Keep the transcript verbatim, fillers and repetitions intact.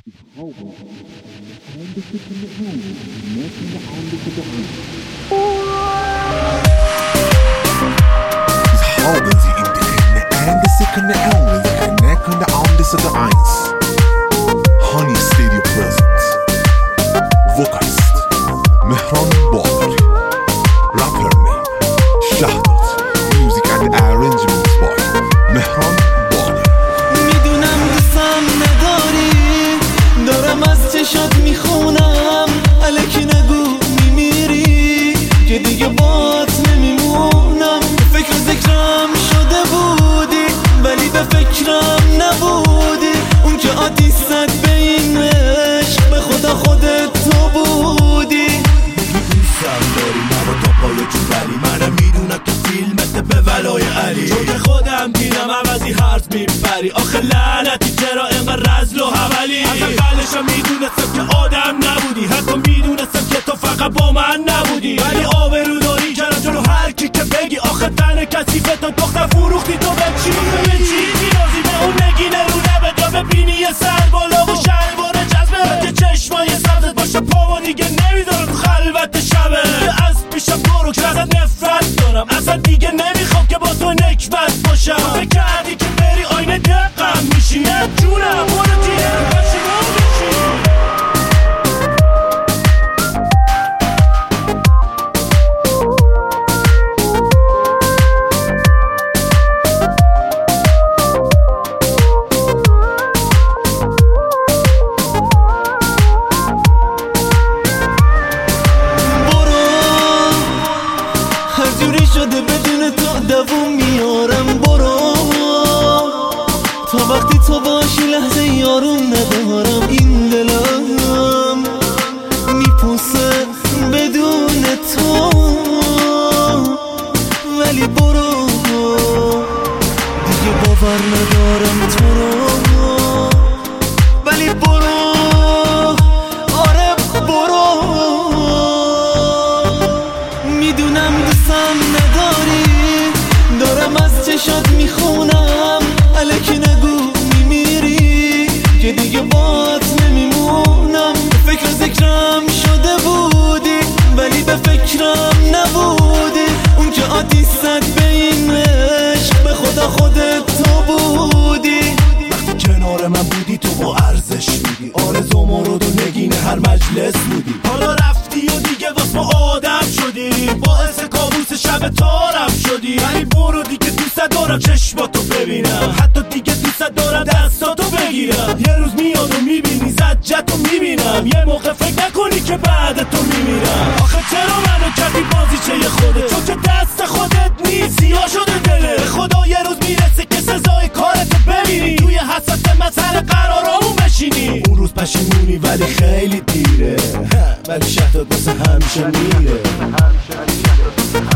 Houden sie in de Hände en de zikkende Augen, de knekkende Augen zu der Eins. Honey Studio present. Vocalist Mehran Bagheri. Rapper name Shahdat. Music and arrangements by Mehran Bagheri. میدونم دوستم نداری، دارم از چشات میخونم، الکی نگو میمیری که دیگه بات نمیمونم. فکر ذکرم شده بودی ولی به فکرم نبودی، اون که آتیش زد به این عشق به خدا خودت تو بودی. دوستم داری نبا تا پای جوبری، منم میدونم که فیلمت به ولای علی، چون که خودم دیدم عوضی هرز میپری. آخه لعنتی چرا اینقدر رزل و حولی؟ از اولشم میدونستم که آدم نبودی، حتی میدونستم که تو فقط با من نبودی، ولی آبرو داری کردم جلو هر کی که بگی. آخه تن کثیفه تو دختر فروختی تو به چی؟ به چی نیازی به اون نگینه رو نبه تا ببینی یه سر بالا و شلوار جذبه که چشمای سبزت باشه پا و دیگه نمیدارم تو خلوت شبه. از پیشم برو که ازت نفرت دارم، اصلا دیگه نمیخوام که با تو نکبت باشم. فکر کردی که بری آینه دقم میشی؟ نه جونم برو دیگه پشیمون میشی. شده بدون تو دووم میارم، برو تا وقتی تو باشی لحظه یارم ندارم. این دلم میپوسه بدون تو، ولی برو دیگه باور ندارم تو رو، ولی برو آره برو. میدونم دوستم نداری، دارم از چشات میخونم، الکی نگو میمیری که دیگه بات نمیمونم. فکر ذکرم شده بودی ولی به فکرم نبودی، اون که آتیش زد به این عشق به خدا خودت تو بودی. وقتی کنار من بودی تو با ارزش بودی، آرزو مورد و نگین هر مجلس بودی. حالا رفتی و دیگه واس ما آدم شدی، باعث کابوس شب تارم شدی. ولی برو دیگه دوست دارم چشماتو ببینم، حتی دیگه دوست دارم دستاتو بگیرم. یه روز میاد و میبینی زجتو میبینم، یه موقع فکر نکنی که بعد تو میمیرم. آخه چرا منو کردی بازیچه خودت؟ چون که دست خودت نیست سیاه شده دله. به خدا یه روز میرسه که سزای کارتو ببینی، توی حسرت مسئله قرارامون بشینی. اون روز پشیمونی ولی خیلی دیره، ولی شهدت واسه همیشه میره.